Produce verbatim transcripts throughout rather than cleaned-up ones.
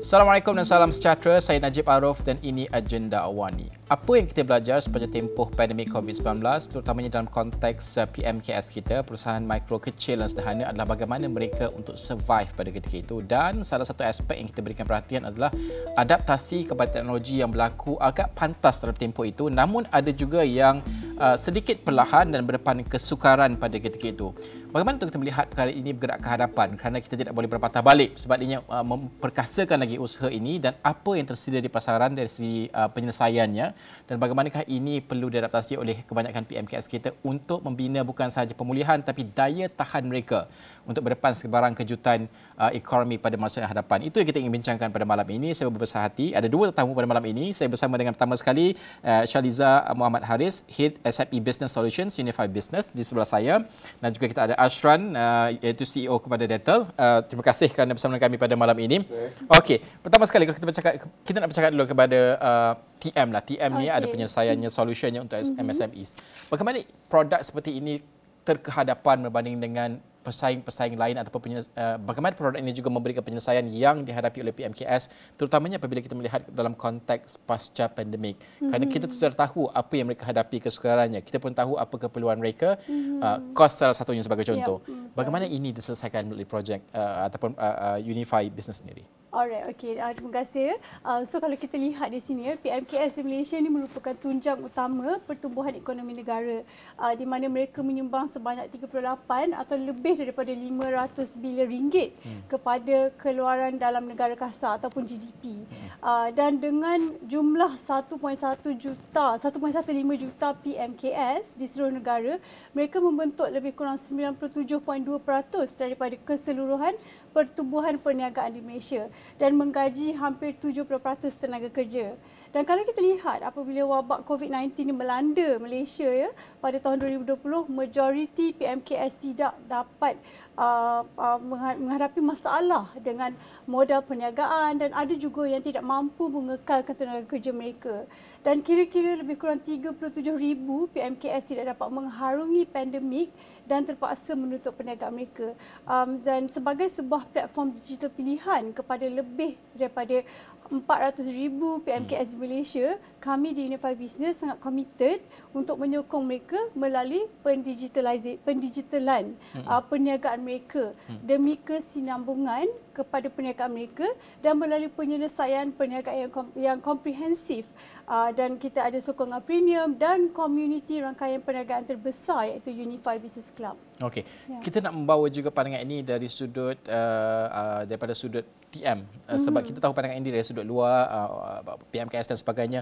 Assalamualaikum dan salam sejahtera. Saya Najib Arif dan ini Agenda Awani. Apa yang kita belajar sepanjang tempoh pandemik covid sembilan belas, terutamanya dalam konteks P M K S kita, perusahaan mikro kecil dan sederhana, adalah bagaimana mereka untuk survive pada ketika itu. Dan salah satu aspek yang kita berikan perhatian adalah adaptasi kepada teknologi yang berlaku agak pantas dalam tempoh itu, namun ada juga yang uh, sedikit perlahan dan berdepan kesukaran pada ketika itu. Bagaimana untuk kita melihat perkara ini bergerak ke hadapan, kerana kita tidak boleh berpatah balik, sebab ia uh, memperkasakan lagi usaha ini dan apa yang tersedia di pasaran dari segi uh, penyelesaiannya, dan bagaimanakah ini perlu diadaptasi oleh kebanyakan P M K S kita untuk membina bukan sahaja pemulihan tapi daya tahan mereka untuk berdepan sebarang kejutan uh, ekonomi pada masa yang hadapan. Itu yang kita ingin bincangkan pada malam ini. Saya berbesar hati ada dua tetamu pada malam ini. Saya bersama dengan pertama sekali uh, Shaliza Muhammad Haris, Head S M E Business Solutions Unify Business di sebelah saya, dan juga kita ada Ashran uh, iaitu C E O kepada Dettol. Uh, terima kasih kerana bersama dengan kami pada malam ini. Okey, pertama sekali kalau kita bercakap, kita nak bercakap dulu kepada uh, T M lah. T M okay. ni ada penyelesaiannya, solutionnya untuk mm-hmm. M S M Es. Bagaimana produk seperti ini terkehadapan berbanding dengan pesaing-pesaing lain, ataupun penyelesa- uh, bagaimana produk ini juga memberikan penyelesaian yang dihadapi oleh P M K S, terutamanya apabila kita melihat dalam konteks pasca pandemik. Mm-hmm. Kerana kita sudah tahu apa yang mereka hadapi, kesukarannya. Kita pun tahu apa keperluan mereka, mm-hmm. uh, kos salah satunya sebagai contoh. Yep. Bagaimana ini diselesaikan melalui projek uh, ataupun uh, uh, Unify Business sendiri? Alright, okey. Uh, terima kasih. Uh, so kalau kita lihat di sini, P M K S di Malaysia ini merupakan tunjang utama pertumbuhan ekonomi negara, uh, di mana mereka menyumbang sebanyak tiga puluh lapan atau lebih daripada lima ratus bilion ringgit hmm. kepada keluaran dalam negara kasar ataupun G D P. Hmm. Uh, dan dengan jumlah satu perpuluhan satu juta, satu perpuluhan lima belas juta P M K S di seluruh negara, mereka membentuk lebih kurang sembilan puluh tujuh perpuluhan dua peratus daripada keseluruhan pertumbuhan perniagaan di Malaysia dan menggaji hampir tujuh puluh peratus tenaga kerja. Dan kalau kita lihat apabila wabak covid sembilan belas ini melanda Malaysia ya, pada tahun dua ribu dua puluh, majoriti P M K S tidak dapat uh, uh, menghadapi masalah dengan modal perniagaan, dan ada juga yang tidak mampu mengekalkan tenaga kerja mereka. Dan kira-kira lebih kurang tiga puluh tujuh ribu P M K S tidak dapat mengharungi pandemik dan terpaksa menutup perniagaan mereka. Um, dan sebagai sebuah platform digital pilihan kepada lebih daripada empat ratus ribu P M K S di Malaysia, kami di Unify Business sangat committed untuk menyokong mereka melalui pendigitalisasi, pendigitalan hmm. uh, perniagaan mereka hmm. demi kesinambungan kepada perniagaan mereka dan melalui penyelesaian perniagaan yang, kom- yang komprehensif. Uh, dan kita ada sokongan premium dan komuniti rangkaian perniagaan terbesar iaitu Unify Business Club. Okey, ya. Kita nak membawa juga pandangan ini dari sudut uh, uh, daripada sudut T M, uh, mm-hmm. sebab kita tahu pandangan ini dari sudut luar, uh, P M K S dan sebagainya,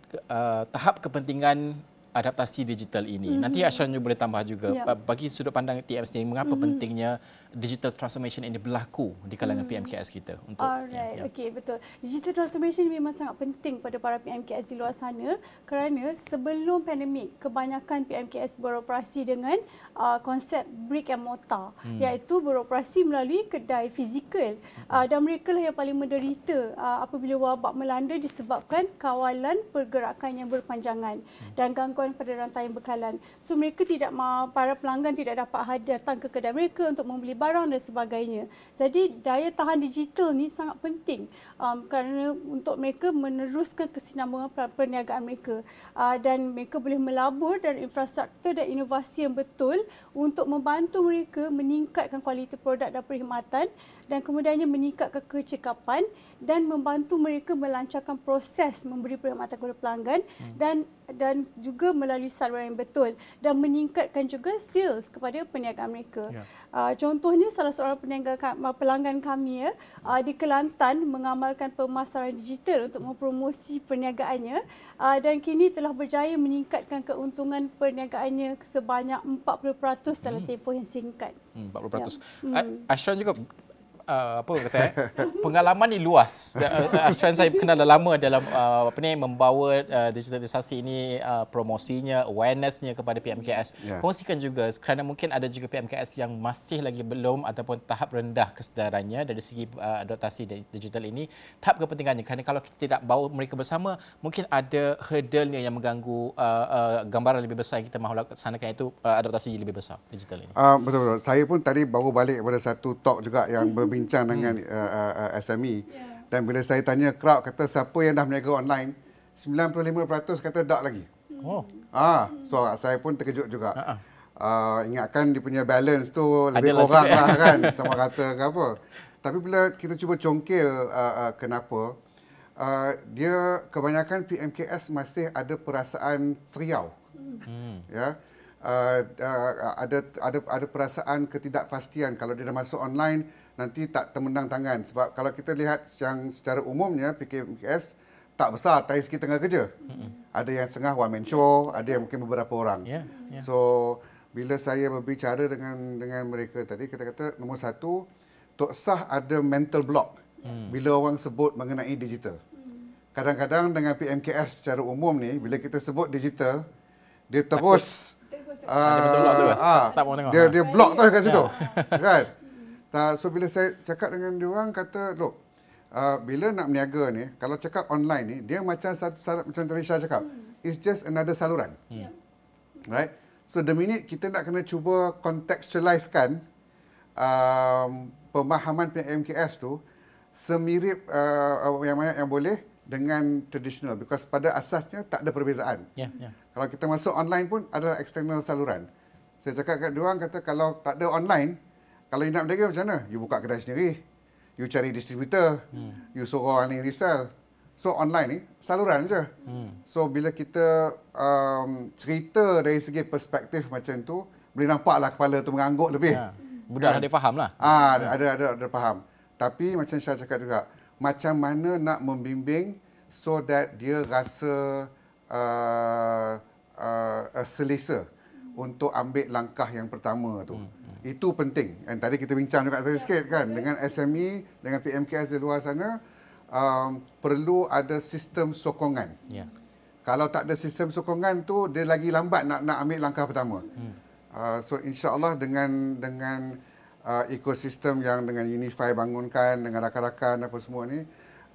uh, tahap kepentingan adaptasi digital ini. Mm-hmm. Nanti Ashran juga boleh tambah juga yeah. bagi sudut pandang T M sendiri, mengapa mm-hmm. pentingnya digital transformation ini berlaku di kalangan mm-hmm. P M K S kita untuk. Alright, ya, ya. Okey, betul. Digital transformation memang sangat penting pada para P M K S di luar sana, kerana sebelum pandemik kebanyakan P M K S beroperasi dengan uh, konsep brick and mortar, hmm. iaitu beroperasi melalui kedai fizikal, uh, dan mereka lah yang paling menderita uh, apabila wabak melanda disebabkan kawalan pergerakan yang berpanjangan hmm. dan gangguan pada rantaian bekalan. So mereka tidak mahu, para pelanggan tidak dapat datang ke kedai mereka untuk membeli barang dan sebagainya. Jadi daya tahan digital ni sangat penting um, kerana untuk mereka meneruskan kesinambungan perniagaan mereka, uh, dan mereka boleh melabur dan infrastruktur dan inovasi yang betul untuk membantu mereka meningkatkan kualiti produk dan perkhidmatan, dan kemudiannya meningkatkan kecekapan dan membantu mereka melancarkan proses memberi perkhidmatan kepada pelanggan hmm. dan dan juga melalui saluran yang betul, dan meningkatkan juga sales kepada perniagaan mereka. Yeah. Uh, contohnya salah seorang peniaga pelanggan kami ya, uh, di Kelantan mengamalkan pemasaran digital untuk mempromosi perniagaannya, uh, dan kini telah berjaya meningkatkan keuntungan perniagaannya sebanyak empat puluh peratus dalam hmm. tempoh yang singkat. Hmm, empat puluh peratus. Ya. Hmm. Ashran juga Uh, apa kata eh? pengalaman ni luas. Uh, Ashran saya kenal dah lama dalam uh, apa ni membawa uh, digitalisasi ini, uh, promosinya, awarenessnya kepada P M K S. Yeah. Kongsikan juga kerana mungkin ada juga P M K S yang masih lagi belum ataupun tahap rendah kesedarannya dari segi uh, adaptasi digital ini. Tahap kepentingannya kerana kalau kita tidak bawa mereka bersama, mungkin ada hurdle-nya yang mengganggu uh, uh, gambaran lebih besar yang kita mahu laksanakan, iaitu uh, adaptasi lebih besar digital ini. Uh, betul-betul. Saya pun tadi baru balik pada satu talk juga yang ber bincang dengan uh, uh, S M E. Yeah. Dan bila saya tanya crowd, kata siapa yang dah berniaga online, sembilan puluh lima peratus kata tak lagi. Oh. Ah, so saya pun terkejut juga. Uh-uh. Uh, ingatkan dia punya balance tu lebih Adalah kurang sikit. lah kan, sama kata ke apa. Tapi bila kita cuba congkil uh, uh, kenapa, uh, dia kebanyakan P M K S masih ada perasaan seriau. Hmm. Ya. Uh, uh, ada ada ada perasaan ketidakpastian kalau dia dah masuk online nanti tak termenang tangan, sebab kalau kita lihat yang secara umumnya P M K S tak besar dari segi tengah kerja. Mm-hmm. Ada yang setengah one man show, ada yang mungkin beberapa orang. Yeah, yeah. So bila saya berbicara dengan dengan mereka tadi, kita kata nombor satu, Tok Sah ada mental block mm. bila orang sebut mengenai digital. Kadang-kadang dengan P M K S secara umum ni, bila kita sebut digital, dia terus Uh, ah, tak mau tengok. Dia dia block tu kat situ. Kan? Tak, so bila saya cakap dengan dia orang, kata, look, uh, bila nak berniaga ni, kalau cakap online ni, dia macam macam tadi Syah cakap, it's just another saluran. Hmm. Right? So the minute kita nak kena cuba contextualizekan um, pemahaman P M K S tu semirip uh, yang banyak yang boleh dengan traditional, because pada asasnya tak ada perbezaan. Yeah, yeah. Kalau kita masuk online pun adalah external saluran. Saya cakap kat diorang, kata kalau tak ada online, kalau you nak berniaga macam mana? You buka kedai sendiri, you cari distributor, hmm. you suruh orang ni resell. So online ni saluran je. Hmm. So bila kita um, cerita dari segi perspektif macam tu, boleh nampaklah kepala tu mengangguk lebih. Ya. Mudah ada faham lah. Ah, ada, ada, ada, ada faham. Tapi macam saya cakap juga, macam mana nak membimbing so that dia rasa uh, uh, uh, selesa untuk ambil langkah yang pertama tu. Hmm, hmm. Itu penting. Dan tadi kita bincang juga tadi sikit kan, dengan S M E, dengan P M K S di luar sana, um, perlu ada sistem sokongan. Yeah. Kalau tak ada sistem sokongan tu, dia lagi lambat nak nak ambil langkah pertama. Hmm. Uh, so insya-Allah dengan dengan uh, ekosistem yang dengan Unify bangunkan, dengan rakan-rakan apa semua ni,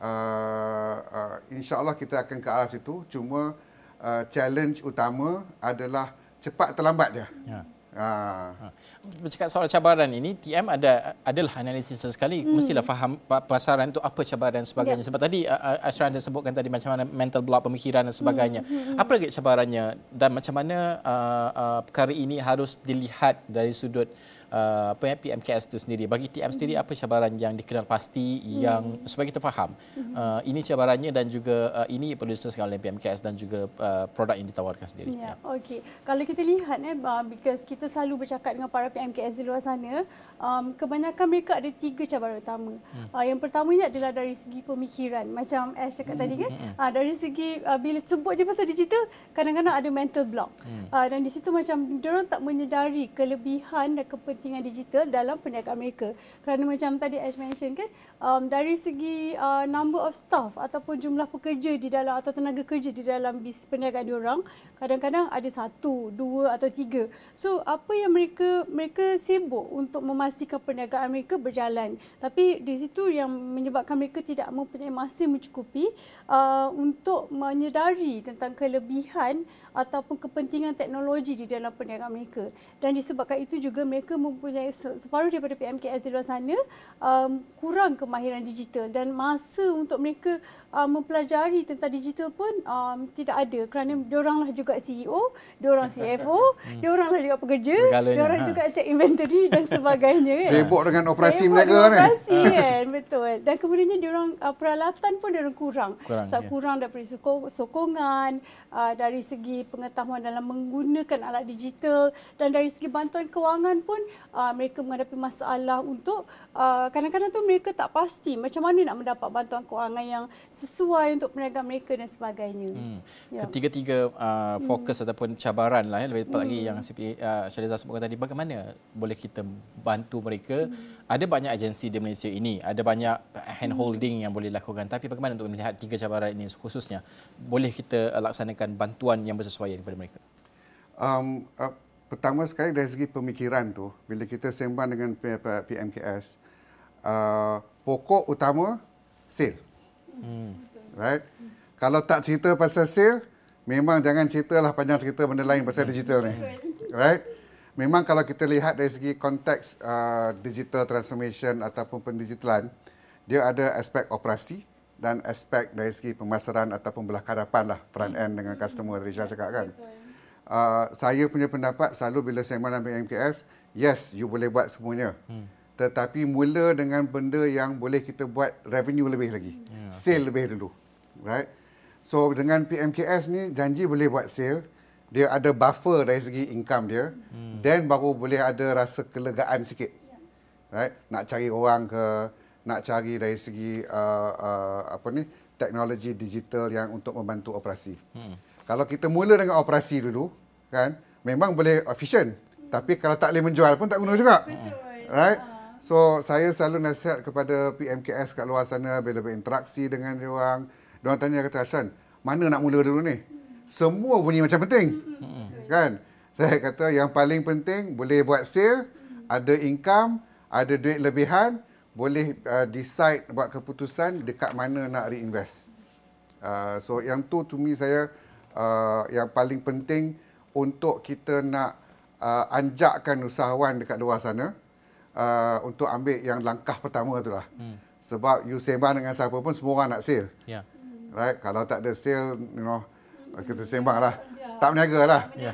uh, uh, insya-Allah kita akan ke arah situ. Cuma uh, challenge utama adalah cepat terlambat dia. Ya. Ha. Bercakap soal cabaran ini, T M ada adalah analisis sekali. Hmm. Mestilah faham pasaran itu apa cabaran dan sebagainya. Yeah. Sebab tadi uh, Ashra ada sebutkan tadi macam mana mental block pemikiran dan sebagainya. Hmm. Hmm. Apa lagi cabarannya dan macam mana uh, uh, perkara ini harus dilihat dari sudut Uh, apa ya, P M K S itu sendiri. Bagi T M sendiri, apa cabaran yang dikenal pasti yang hmm. supaya kita faham uh, ini cabarannya dan juga uh, ini perlu diselesaikan oleh P M K S dan juga uh, produk yang ditawarkan sendiri. Ya, yeah. Okey. Kalau kita lihat eh, because kita selalu bercakap dengan para P M K S di luar sana, um, kebanyakan mereka ada tiga cabaran utama. Hmm. Uh, yang pertamanya adalah dari segi pemikiran. Macam Ash cakap hmm. tadi kan, hmm. uh, dari segi uh, bila sebut je pasal digital, kadang-kadang ada mental block. Hmm. Uh, dan di situ macam diorang tak menyedari kelebihan dan kepentingan kepentingan digital dalam perniagaan mereka. Kerana macam tadi Ash mention kan, um, dari segi uh, number of staff ataupun jumlah pekerja di dalam atau tenaga kerja di dalam bisnes perniagaan diorang, kadang-kadang ada satu, dua atau tiga. So apa yang mereka mereka sibuk untuk memastikan perniagaan mereka berjalan. Tapi di situ yang menyebabkan mereka tidak mempunyai masa mencukupi uh, untuk menyedari tentang kelebihan ataupun kepentingan teknologi di dalam perniagaan mereka. Dan disebabkan itu juga mereka mempunyai separuh daripada P M K S di luar sana um, kurang kemahiran digital dan masa untuk mereka uh, mempelajari tentang digital pun um, tidak ada kerana dioranglah juga C E O, diorang C F O, hmm. dioranglah juga pekerja, diorang ha. juga cek inventory dan sebagainya. Sibuk dengan operasi Sibuk mereka dengan ni. Operasi kan, betul. Dan kemudiannya diorang uh, peralatan pun diorang kurang. Kurang, so, ya. kurang daripada sokongan, uh, dari segi pengetahuan dalam menggunakan alat digital dan dari segi bantuan kewangan pun uh, mereka menghadapi masalah untuk uh, kadang-kadang tu mereka tak pasti macam mana nak mendapat bantuan kewangan yang sesuai untuk perniagaan mereka dan sebagainya. Hmm. Ya. Ketiga-tiga uh, fokus hmm. ataupun cabaran lah ya, lebih tepat hmm. lagi yang uh, Syahriza sebutkan tadi, bagaimana boleh kita bantu mereka. Hmm. Ada banyak agensi di Malaysia ini, ada banyak hand holding hmm. yang boleh dilakukan, tapi bagaimana untuk melihat tiga cabaran ini khususnya boleh kita uh, laksanakan bantuan yang bersesuaian kepada mereka? Um, uh, pertama sekali dari segi pemikiran tu, bila kita sembang dengan P M K S, uh, pokok utama sale. Hmm. Right? Hmm. Kalau tak cerita pasal sale, memang jangan ceritalah panjang cerita benda lain pasal hmm. digital ni. Right? Memang kalau kita lihat dari segi konteks uh, digital transformation ataupun pendigitalan, dia ada aspek operasi dan aspek dari segi pemasaran ataupun belah kadapan lah, front end dengan customer, Risha cakap kan. Uh, saya punya pendapat selalu bila saya malam P M K S, yes, you boleh buat semuanya. Hmm. Tetapi mula dengan benda yang boleh kita buat revenue lebih lagi. Yeah, sale okay. lebih dulu. Right? So dengan P M K S ni janji boleh buat sale, dia ada buffer dari segi income dia, hmm. then baru boleh ada rasa kelegaan sikit. Right? Nak cari orang ke, nak cari dari segi uh, uh, apa ni, teknologi digital yang untuk membantu operasi. Hmm. Kalau kita mula dengan operasi dulu, kan, memang boleh efisien. Hmm. Tapi kalau tak boleh menjual pun tak guna juga. Betul. Right? So saya selalu nasihat kepada P M K S kat luar sana bila berinteraksi dengan dia orang, dia orang tanya kata, Hashan, mana nak mula dulu ni? Semua bunyi macam penting. Hmm. Kan? Saya kata yang paling penting boleh buat sale, ada income, ada duit lebihan, boleh uh, decide buat keputusan dekat mana nak reinvest. Uh, so yang tu to me saya uh, yang paling penting untuk kita nak uh, anjakkan usahawan dekat luar sana uh, untuk ambil yang langkah pertama tu lah. Hmm. Sebab you sembang dengan siapa pun semua orang nak sale. Yeah. Right? Kalau tak ada sale, you know, kita sembang lah. Tak berniaga lah. Yeah.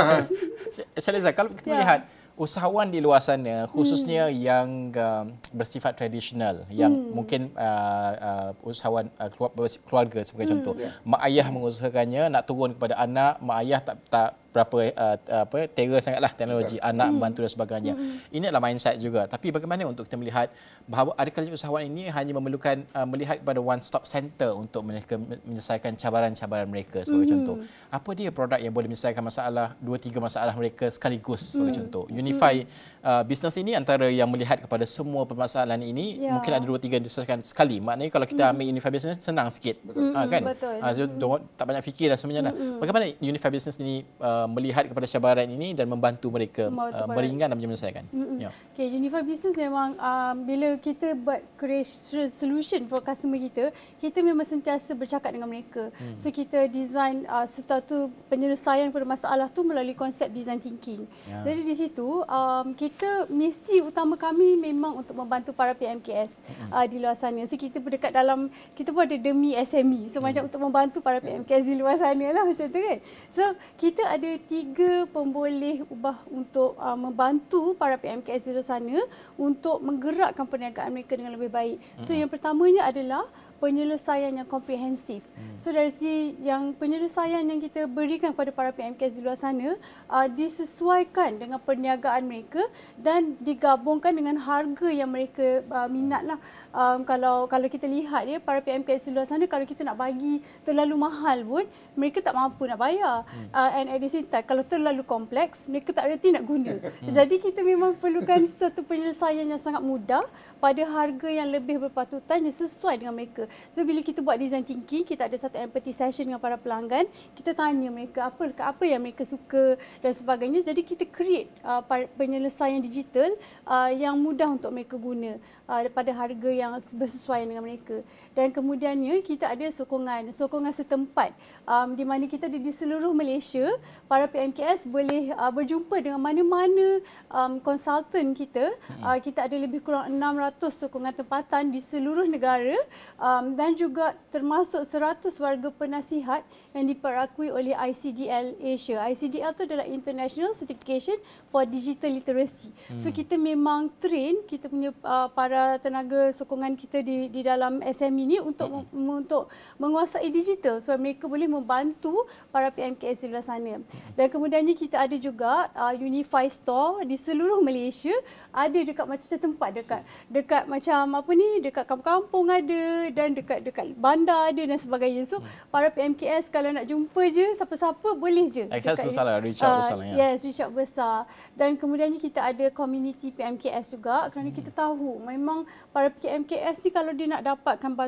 Syahliza, kalau kita yeah. melihat usahawan di luar sana, khususnya hmm. yang uh, bersifat tradisional, yang hmm. mungkin uh, uh, usahawan uh, keluarga sebagai hmm. contoh, yeah. mak ayah mengusahakannya, nak turun kepada anak, mak ayah tak tak berapa uh, apa terror sangatlah teknologi, yeah. anak hmm. membantu dan sebagainya. Hmm. Ini adalah mindset juga. Tapi bagaimana untuk kita melihat bahawa ada kalanya usahawan ini hanya memerlukan uh, melihat kepada one stop center untuk mereka menyelesaikan cabaran-cabaran mereka sebagai hmm. contoh. Apa dia produk yang boleh menyelesaikan masalah dua tiga masalah mereka sekaligus sebagai hmm. contoh. Unify uh, bisnes ini antara yang melihat kepada semua permasalahan ini, yeah. mungkin ada dua tiga diselesaikan sekali. Maknanya kalau kita ambil Unify Business senang sikit. Betul. Uh, kan? Betul. Uh, so, tak banyak fikir dah sebenarnya. Mm-hmm. Bagaimana Unify Business ini uh, melihat kepada cabaran ini dan membantu mereka uh, meringan dan menyelesaikan? Mm-hmm. Yeah. Okay, Unify Business memang um, bila kita buat create solution for customer kita, kita memang sentiasa bercakap dengan mereka. Mm. So kita design uh, satu penyelesaian kepada masalah tu melalui konsep design thinking. Yeah. Jadi di situ Um, kita misi utama kami memang untuk membantu para P M K S uh, di luar sana. So kita berdekat dalam, kita pun ada demi S M E. So hmm. macam untuk membantu para P M K S di luar sana lah macam tu kan. So kita ada tiga pemboleh ubah untuk uh, membantu para P M K S di luar sana untuk menggerakkan perniagaan mereka dengan lebih baik. So hmm. yang pertamanya adalah penyelesaian yang komprehensif. Hmm. So dari segi yang penyelesaian yang kita berikan kepada para P M K S di luar sana uh, disesuaikan dengan perniagaan mereka dan digabungkan dengan harga yang mereka uh, minatlah. Um, kalau kalau kita lihat ya, para P M K S di luar sana, kalau kita nak bagi terlalu mahal pun mereka tak mampu nak bayar. Hmm. Uh, and at the same time, kalau terlalu kompleks, mereka tak reti nak guna. Hmm. Jadi kita memang perlukan satu penyelesaian yang sangat mudah pada harga yang lebih berpatutan yang sesuai dengan mereka. So bila kita buat design thinking, kita ada satu empathy session dengan para pelanggan, kita tanya mereka apa apa yang mereka suka dan sebagainya. Jadi kita create uh, penyelesaian digital uh, yang mudah untuk mereka guna uh, pada harga yang bersesuaian dengan mereka. Dan kemudiannya kita ada sokongan, sokongan setempat um, di mana kita ada di seluruh Malaysia. Para P M K S boleh uh, berjumpa dengan mana-mana um, konsultan kita. Uh, kita ada lebih kurang enam ratus sokongan tempatan di seluruh negara um, dan juga termasuk seratus warga penasihat yang diperakui oleh I C D L Asia. I C D L itu adalah International Certification for Digital Literacy. Hmm. So kita memang train kita punya uh, para tenaga sokongan kita di di dalam S M E ni untuk hmm. untuk menguasai digital supaya mereka boleh membantu para P M K S di luar sana. Dan kemudiannya kita ada juga uh, Unify Store di seluruh Malaysia, ada dekat macam tempat dekat dekat macam apa ni, dekat kampung-kampung ada dan dekat dekat bandar ada dan sebagainya. So hmm. para P M K S kalau nak jumpa je siapa-siapa boleh je. Access besar lah, reach out besar lah. Ya. Yes, reach out besar. Dan kemudiannya kita ada community P M K S juga kerana hmm. kita tahu memang para P M K S ni kalau dia nak dapatkan bantuan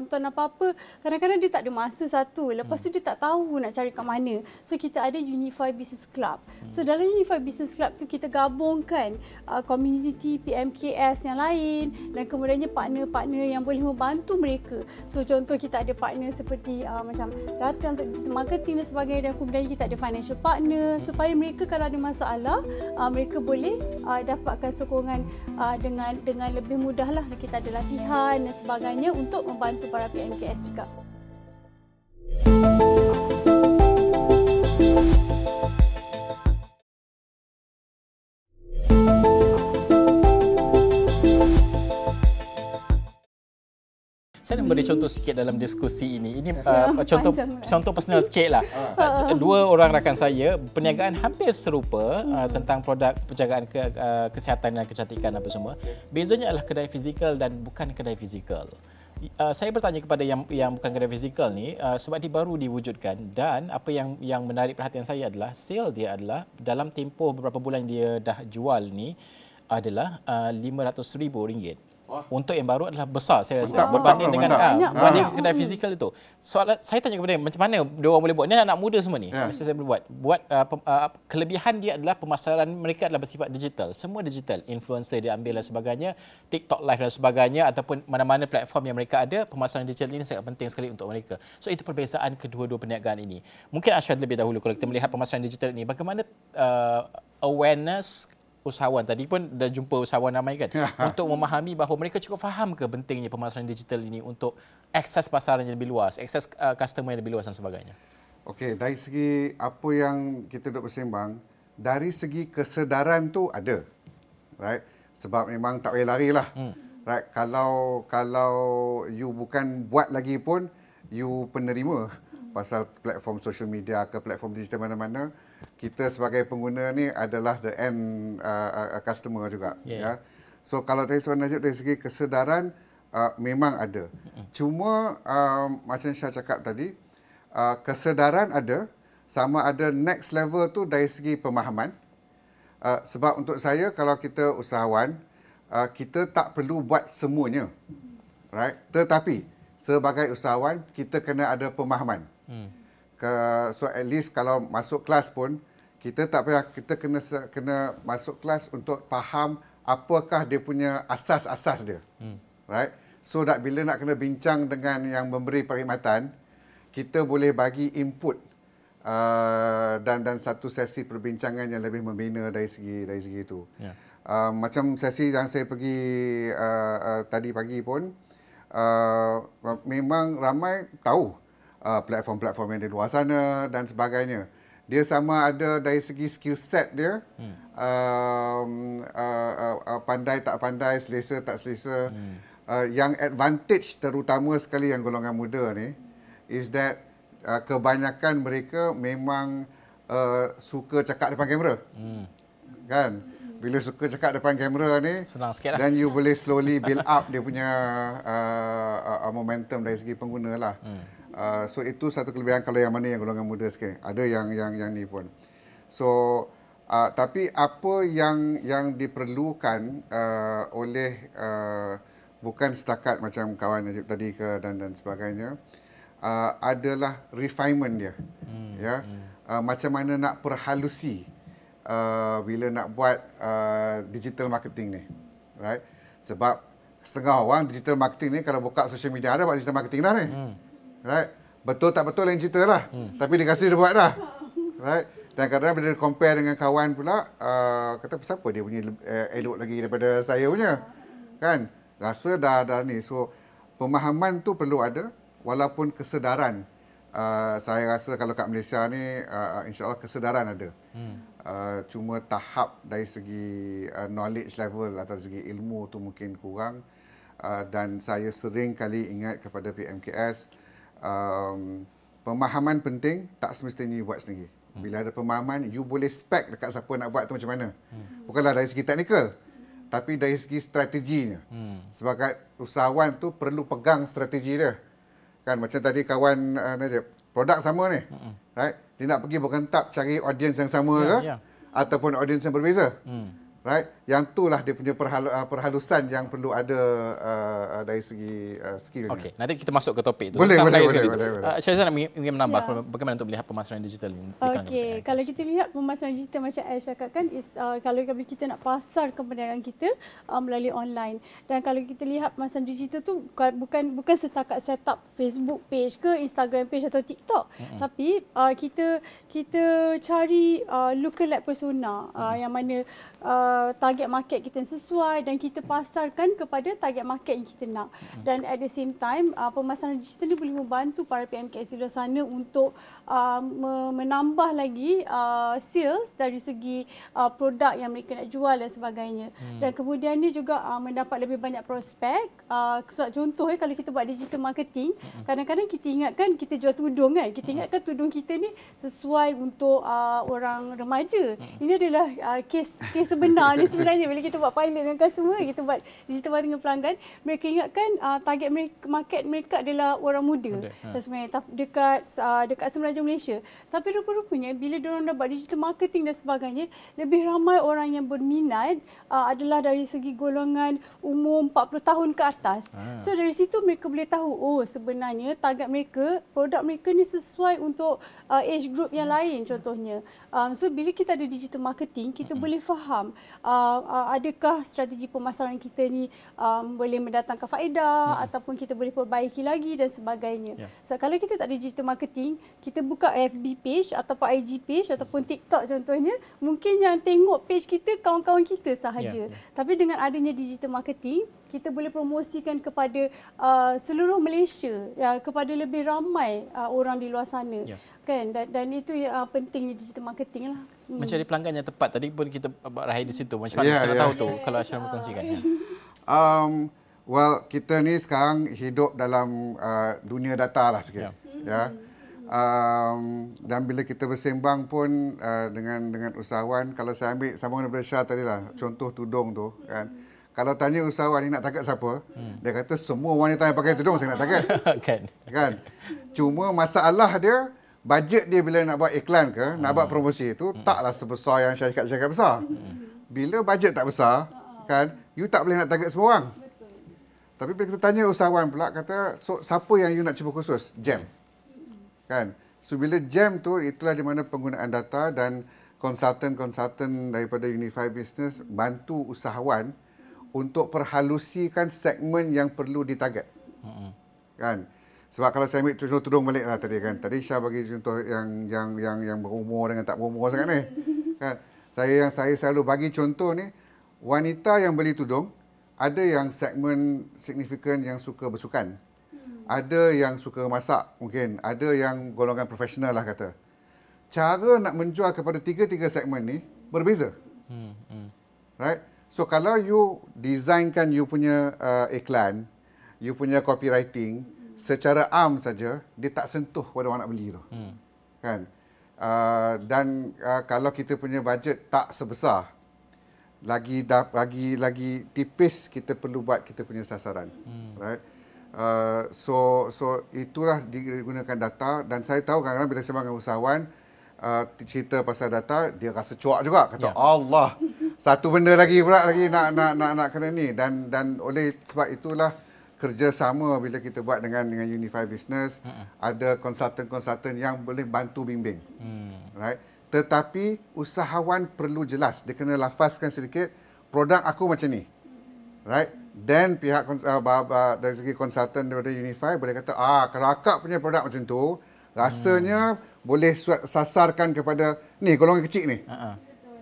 tonton apa-apa, kadang-kadang dia tak ada masa satu. Lepas tu dia tak tahu nak cari kat mana. So kita ada Unify Business Club. So dalam Unify Business Club tu kita gabungkan uh, community P M K S yang lain dan kemudiannya partner-partner yang boleh membantu mereka. So contoh kita ada partner seperti uh, macam data untuk digital marketing dan sebagainya, dan kemudian kita ada financial partner supaya mereka kalau ada masalah uh, mereka boleh uh, dapatkan sokongan uh, dengan dengan lebih mudah lah. Kita ada latihan dan sebagainya untuk membantu para P M K S juga. Saya nak beri contoh sikit dalam diskusi ini. Ini uh, contoh contoh personal sikit lah. Uh, dua orang rakan saya, perniagaan hampir serupa uh, tentang produk penjagaan ke, uh, kesihatan dan kecantikan apa semua. Bezanya adalah kedai fizikal dan bukan kedai fizikal. Uh, saya bertanya kepada yang yang bukan kedai fizikal ni uh, sebab dia baru diwujudkan, dan apa yang yang menarik perhatian saya adalah sale dia adalah dalam tempoh beberapa bulan dia dah jual ni adalah uh, lima ratus ribu ringgit. Oh. Untuk yang baru adalah besar saya rasa mantap, berbanding mantap, dengan mantap. ah, berbanding kedai fizikal itu. Soalan saya tanya kepada dia, macam mana dia orang boleh buat? Ni anak muda semua ni. Yeah. Mesti saya boleh buat. Buat uh, pem, uh, kelebihan dia adalah pemasaran mereka adalah bersifat digital. Semua digital. Influencer dia ambil dan sebagainya, TikTok live dan sebagainya, ataupun mana-mana platform yang mereka ada, pemasaran digital ini sangat penting sekali untuk mereka. So itu perbezaan kedua-dua perniagaan ini. Mungkin Ashrad lebih dahulu kalau kita melihat pemasaran digital ini, bagaimana uh, awareness usahawan, tadi pun dah jumpa usahawan ramai kan, untuk memahami bahawa mereka cukup faham ke pentingnya pemasaran digital ini untuk akses pasaran yang lebih luas, akses uh, customer yang lebih luas dan sebagainya. Okey, dari segi apa yang kita duk bersembang, dari segi kesedaran tu ada. Right? Sebab memang tak payah lari lah. Hmm. Right? Kalau kalau you bukan buat lagi pun, you penerima pasal platform social media ke platform digital mana-mana, kita sebagai pengguna ni adalah the end uh, uh, customer juga. Yeah. Ya. So kalau tadi Soalan Najib dari segi kesedaran uh, memang ada. Mm-hmm. Cuma uh, macam Syah cakap tadi, uh, kesedaran ada, sama ada next level tu dari segi pemahaman. Uh, sebab untuk saya kalau kita usahawan, uh, kita tak perlu buat semuanya. Right? Tetapi sebagai usahawan kita kena ada pemahaman. Hmm. Ke, so at least kalau masuk kelas pun kita tak payah, kita kena kena masuk kelas untuk faham apakah dia punya asas-asas dia. Hmm. Right? So that bila nak kena bincang dengan yang memberi perkhidmatan, kita boleh bagi input uh, dan dan satu sesi perbincangan yang lebih membina dari segi dari segi itu. Yeah. Uh, macam sesi yang saya pergi uh, uh, tadi pagi pun, uh, memang ramai tahu Uh, platform-platform yang di luar sana dan sebagainya. Dia sama ada dari segi skill set dia, hmm. um, uh, uh, uh, pandai tak pandai, selesa tak selesa. Hmm. Uh, yang advantage terutama sekali yang golongan muda ni is that uh, kebanyakan mereka memang uh, suka cakap depan kamera. Hmm. Kan? Bila suka cakap depan kamera ni, senang sikit lah. Dan you boleh slowly build up dia punya uh, uh, momentum dari segi pengguna lah. Hmm. Uh, so itu satu kelebihan kalau yang mana yang golongan muda sekali. Ada yang yang yang ni pun. So uh, tapi apa yang yang diperlukan uh, oleh uh, bukan setakat macam kawan Najib tadi ke dan dan sebagainya, uh, adalah refinement dia. Hmm. Ya. Hmm. Uh, macam mana nak perhalusi uh, bila nak buat uh, digital marketing ni. Right? Sebab setengah orang digital marketing ni kalau buka social media ada buat digital marketing dah ni. Hmm. Right? Betul tak betul lain cerita lah. Hmm. Tapi dia kasi dia buat dah. Right? Dan kadang-kadang bila dia compare dengan kawan pula, uh, kata siapa dia punya uh, elok lagi daripada saya punya. Kan? Rasa dah dah ni. So pemahaman tu perlu ada, walaupun kesedaran. Uh, saya rasa kalau kat Malaysia ni uh, insya-Allah kesedaran ada. Hmm. Uh, cuma tahap dari segi uh, knowledge level atau dari segi ilmu tu mungkin kurang. Uh, dan saya sering kali ingat kepada P M K S, Um, pemahaman penting, tak semestinya you buat sendiri. Bila ada pemahaman, you boleh spec dekat siapa nak buat tu macam mana. Hmm. Bukanlah dari segi teknikal, tapi dari segi strateginya. Hmm. Sebagai usahawan tu perlu pegang strategi dia. Kan macam tadi kawan uh, Najib, produk sama ni. Hmm. Right? Dia nak pergi berkentap cari audience yang sama yeah, ke yeah. ataupun audience yang berbeza. Hmm. Right? yang itulah dia punya perhalu, uh, perhalusan yang perlu ada uh, dari segi uh, skill. Okey, nanti kita masuk ke topik itu. Boleh, boleh, boleh, boleh, boleh. Uh, Syazwan ingin menambah Ya. bagaimana untuk melihat pemasaran digital ini. Okey, kalau kita lihat pemasaran digital macam Aish cakapkan, is uh, kalau kita nak pasar perniagaan kita uh, melalui online. Dan kalau kita lihat pemasaran digital tu bukan bukan setakat set up Facebook page ke Instagram page atau TikTok, mm-hmm. tapi uh, kita kita cari uh, lookalike persona uh, mm-hmm. yang mana uh, target market kita yang sesuai dan kita pasarkan kepada target market yang kita nak. Mm-hmm. Dan at the same time uh, pemasaran digital ni boleh membantu para P M K S di luar sana untuk uh, menambah lagi uh, sales dari segi uh, produk yang mereka nak jual dan sebagainya. Mm. Dan kemudian ni juga uh, mendapat lebih banyak prospek. Uh, contoh eh, kalau kita buat digital marketing, mm-hmm. kadang-kadang kita ingatkan kita jual tudung kan. Kita ingatkan tudung kita ni sesuai untuk uh, orang remaja. Mm-hmm. Ini adalah uh, kes kes sebenar ni sebenarnya. Bila kita buat pilot dengan customer, kita buat digital marketing dengan pelanggan, mereka ingatkan uh, target mereka, market mereka adalah orang muda. muda. Ha. Sebenarnya dekat uh, dekat Semeraja Malaysia. Tapi rupa-rupanya bila diorang dah buat digital marketing dan sebagainya, lebih ramai orang yang berminat uh, adalah dari segi golongan umur empat puluh tahun ke atas. Ha. So dari situ mereka boleh tahu, oh sebenarnya target mereka, produk mereka ni sesuai untuk uh, age group yang lain contohnya. Um, so bila kita ada digital marketing, kita mm-hmm. boleh faham uh, uh, adakah strategi pemasaran kita ni um, boleh mendatangkan faedah mm-hmm. ataupun kita boleh perbaiki lagi dan sebagainya. Yeah. So kalau kita tak ada digital marketing, kita buka F B page ataupun I G page ataupun TikTok contohnya, mungkin yang tengok page kita kawan-kawan kita sahaja. Yeah, yeah. Tapi dengan adanya digital marketing, kita boleh promosikan kepada uh, seluruh Malaysia, ya, kepada lebih ramai uh, orang di luar sana. Yeah. Kan, dan, dan itu yang uh, pentingnya digital marketing lah. Hmm. Mencari pelanggan yang tepat. Tadi pun kita berakhir di situ. Macam mana yeah, kita yeah. tahu tu kalau Ashraf berkongsikan. Ya. Um, well, kita ni sekarang hidup dalam uh, dunia data lah sikit. Yeah. Ya. Um, dan bila kita bersembang pun uh, dengan dengan usahawan, kalau saya ambil sambungan daripada Syah tadi lah, contoh tudung tu kan. Kalau tanya usahawan ni nak target siapa, hmm. dia kata semua wanita yang pakai tudung saya nak target. kan. Kan. Cuma masalah dia, bajet dia bila nak buat iklan ke, hmm. nak buat promosi itu hmm. taklah sebesar yang saya cakap-cakap besar. Hmm. Bila bajet tak besar, kan, you tak boleh nak target semua orang. Betul. Tapi bila kita tanya usahawan pula, kata, so, siapa yang you nak cuba khusus? Jam. Kan? So bila jam tu, itulah di mana penggunaan data dan konsultan-konsultan daripada Unify Business bantu usahawan untuk perhalusikan segmen yang perlu ditarget. Hmm. Kan? Sebab kalau saya ambil contoh tudung balik lah tadi kan. Tadi Syah bagi contoh yang yang yang yang berumur dengan tak berumur sangat ni. Kan? Saya yang saya selalu bagi contoh ni, wanita yang beli tudung, ada yang segmen signifikan yang suka bersukan. Ada yang suka masak mungkin, ada yang golongan profesional lah kata. Cara nak menjual kepada tiga-tiga segmen ni berbeza. Hmm, hmm. Right? So kalau you designkan you punya uh, iklan, you punya copywriting, secara am saja, dia tak sentuh pada orang nak beli tu. Hmm. Kan? Uh, dan uh, kalau kita punya bajet tak sebesar, lagi da- lagi lagi tipis kita perlu buat kita punya sasaran. Hmm. Right? Uh, so so itulah digunakan data, dan saya tahu kadang-kadang bila saya dengan usahawan uh, cerita pasal data, dia rasa cuak juga, kata yeah. Allah, satu benda lagi pula lagi nak nak nak nak kena ni, dan dan oleh sebab itulah kerjasama bila kita buat dengan dengan Unify Business, uh-uh. ada konsultan-konsultan yang boleh bantu bimbing. Hmm. Right? Tetapi usahawan perlu jelas, dia kena lafazkan sedikit, produk aku macam ni. Right? Then pihak uh, dari segi konsultan daripada Unify boleh kata, ah kalau akak punya produk macam tu, rasanya hmm. boleh sasarkan kepada ni golongan kecil ni. Uh-uh.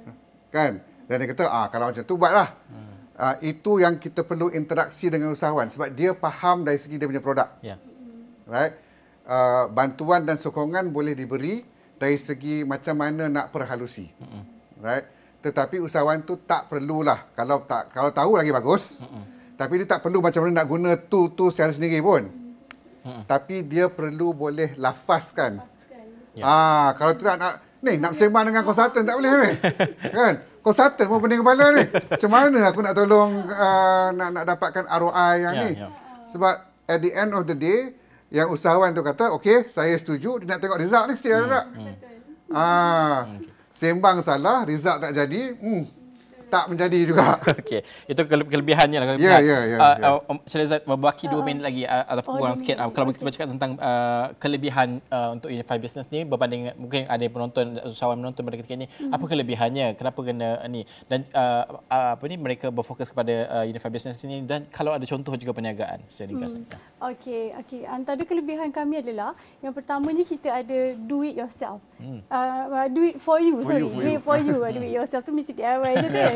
Kan? Dan dia kata, ah kalau macam tu buatlah. Hmm. Uh, itu yang kita perlu interaksi dengan usahawan sebab dia faham dari segi dia punya produk. Yeah. Right? Uh, bantuan dan sokongan boleh diberi dari segi macam mana nak perhalusi. Mm-hmm. Right? Tetapi usahawan tu tak perlulah, kalau tak kalau tahu lagi bagus. Mm-hmm. Tapi dia tak perlu macam mana nak guna tu tu secara sendiri pun. Mm-hmm. Tapi dia perlu boleh lafazkan. Yeah. Ah, kalau tidak nak ni nak bersembang dengan konsultan tak boleh ni. Kan? Konsultan pun pening kepala ni. Macam mana aku nak tolong uh, nak nak dapatkan R O I yang yeah, ni? Yeah. Sebab at the end of the day, yang usahawan tu kata, okey, saya setuju, dia nak tengok result ni, siapa tak? Hmm. Ah, okay. Sembang salah, result tak jadi, hmm, tak menjadi juga. Okey, itu kele- kelebihannya lah. Ya, ya, ya. Syariza, berbaki dua minit lagi uh, ataupun Oh, kurang dua sikit. minit. Uh, kalau Okey. kita bercakap tentang uh, kelebihan uh, untuk Unify Business ni berbanding mungkin ada yang penonton, usahawan menonton pada ketika ini, mm-hmm. apa kelebihannya? Kenapa kena uh, ni? Dan uh, uh, apa ni mereka berfokus kepada uh, Unify Business ini, dan kalau ada contoh juga perniagaan secara ringkas. Hmm. Okey, okey. Antara kelebihan kami adalah yang pertamanya kita ada do it yourself. Hmm. Uh, do it for you, For sorry. you, for do you. it for you. Do it yourself tu mesti D I Y je kan.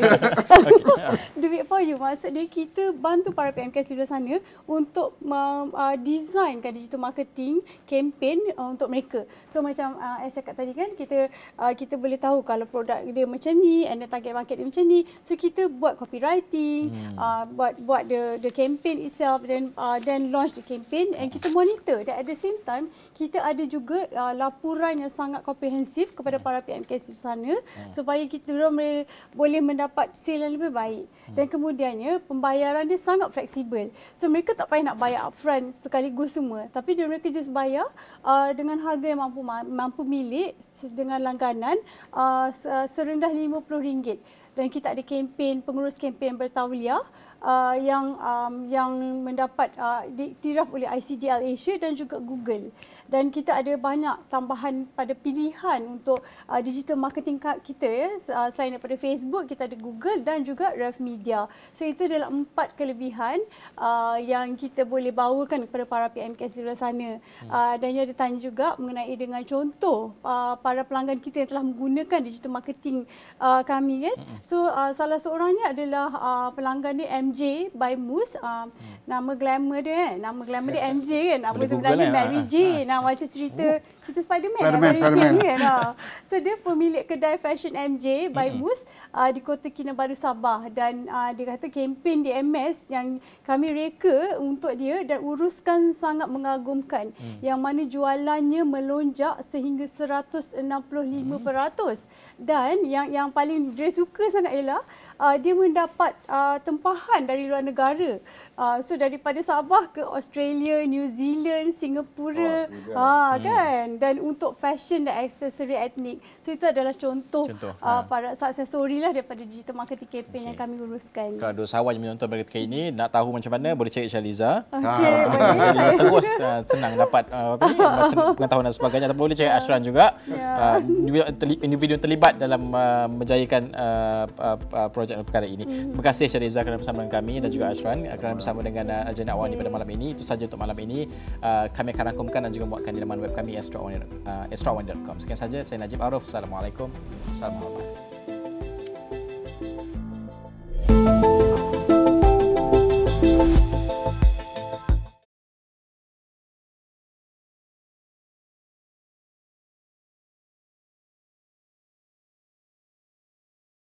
Do it for you. Maksud dia kita bantu para P M K S di luar sana untuk um, uh, designkan digital marketing campaign uh, untuk mereka. So macam uh, Ash cakap tadi kan, kita uh, kita boleh tahu kalau produk dia macam ni and the target market dia macam ni. So kita buat copywriting, hmm. uh, buat buat the the campaign itself, then uh, then launch the campaign and kita monitor. Dan at the same time kita ada juga uh, laporan yang sangat komprehensif kepada para P M K S di sana hmm. supaya kita boleh boleh mendapat sale yang lebih baik. Hmm. Dan kemudiannya pembayaran dia sangat fleksibel. So mereka tak payah nak bayar upfront sekaligus semua, tapi dia mereka just bayar uh, dengan harga yang mampu mampu milik dengan langganan uh, serendah lima puluh ringgit. Dan kita ada kempen, pengurus kempen bertauliah uh, yang um, yang mendapat uh, diiktiraf oleh I C D L Asia dan juga Google. Dan kita ada banyak tambahan pada pilihan untuk uh, digital marketing kita ya. Uh, selain daripada Facebook, kita ada Google dan juga Rev Media. So itu adalah empat kelebihan uh, yang kita boleh bawakan kepada para P M K S di luar sana. Hmm. Uh, dan dia ada tanya juga mengenai dengan contoh uh, para pelanggan kita yang telah menggunakan digital marketing uh, kami kan. Hmm. So uh, salah seorangnya adalah uh, pelanggan dia M J by Moose. Uh, hmm. Nama glamour dia kan. Nama glamour dia M J kan. Nama Boleh sebenarnya Google, Mary eh? Jane. Nah, macam cerita oh. cerita Spiderman. Spiderman, lah, Spiderman. Kan, ha. So dia pemilik kedai fashion M J by mm-hmm. Moose uh, di Kota Kinabalu, Sabah. Dan uh, dia kata kempen D M S yang kami reka untuk dia dan uruskan sangat mengagumkan. Mm. Yang mana jualannya melonjak sehingga seratus enam puluh lima peratus. Mm. Dan yang yang paling dia suka sangat ialah uh, dia mendapat uh, tempahan dari luar negara. Uh, so daripada Sabah ke Australia, New Zealand, Singapura, oh, ha, hmm. kan. Dan untuk fashion dan aksesori etnik. So itu adalah contoh, contoh uh, ha. para success story lah daripada digital marketing campaign okay. yang kami uruskan. Kalau ada usahawan yang menonton pada ketika ini nak tahu macam mana, boleh cari Syariza. Okay, ha, Syariza terus uh, senang dapat uh, apa ni, pengetahuan dan sebagainya. Atau boleh cari Ashran juga. Yeah. Uh, individu yang terlibat dalam uh, menjayakan uh, uh, uh, projek dan perkara ini. Hmm. Terima kasih Syariza kerana bersama dengan kami dan juga Ashran kerana bersama dengan uh, Agenda Awani pada malam ini. Itu saja untuk malam ini. Uh, kami akan rangkumkan dan juga muatkan di laman web kami extra one dot com. Sekian saja, saya Najib Arif. Assalamualaikum. Assalamualaikum.